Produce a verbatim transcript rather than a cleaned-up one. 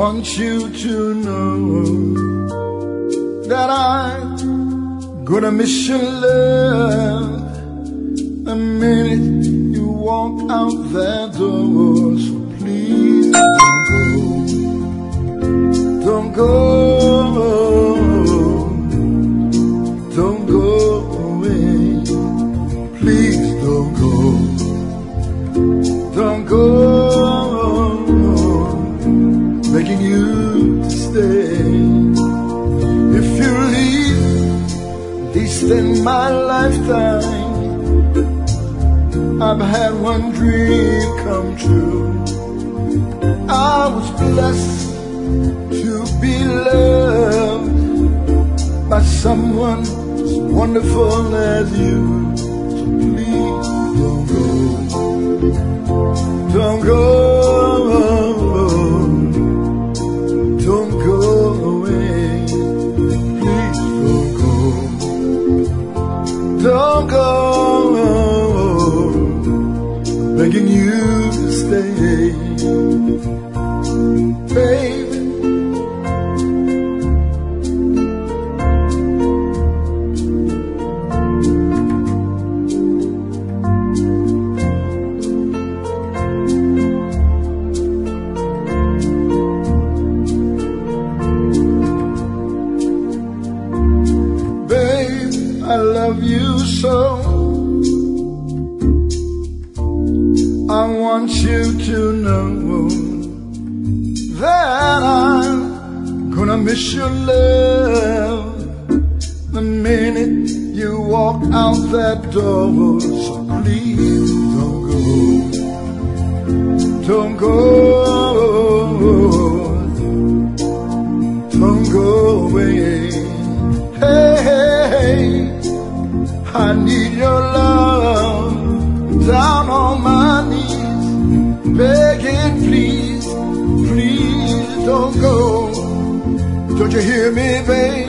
want you to know that I'm gonna miss your love the minute you walk out that door. So please don't go, don't go, don't go away. Please don't go, don't go. Begging you to stay. If you leave, at least in my lifetime, I've had one dream come true. I was blessed to be loved by someone as wonderful as you. So please don't go, don't go. Don't go away, please don't go, don't go, I'm begging you to stay, baby. I love you so. I want you to know that I'm gonna miss your love the minute you walk out that door. So please don't go, don't go, don't go away. Hey, hey, hey. I need your love, down on my knees, begging please, please don't go. Don't you hear me, babe?